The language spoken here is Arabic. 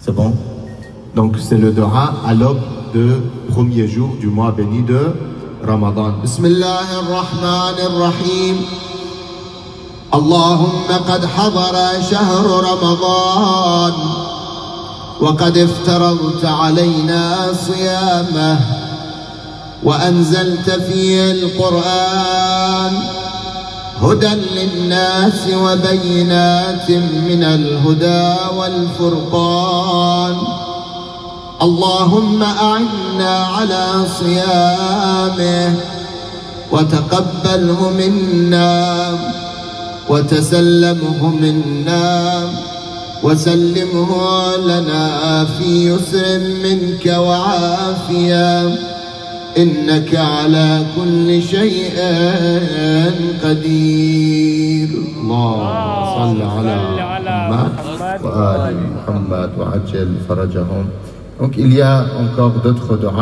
C'est bon? Donc c'est le dua à l'aube de premier jour du mois béni de Ramadan. Bismillahirrahmanirrahim. اللهم قد حضر شهر رمضان وقد افترضت علينا صيامه وأنزلت فيه القرآن هدى للناس وبينات من الهدى والفرقان. اللهم أعنا على صيامه وتقبله منا وتسلمه منا وسلمه لنا في يسر منك وعافية إنك على كل شيء قدير. اللهم صل على محمد وآل محمد وعجل فرجهم. Donc il y a encore d'autres du'a.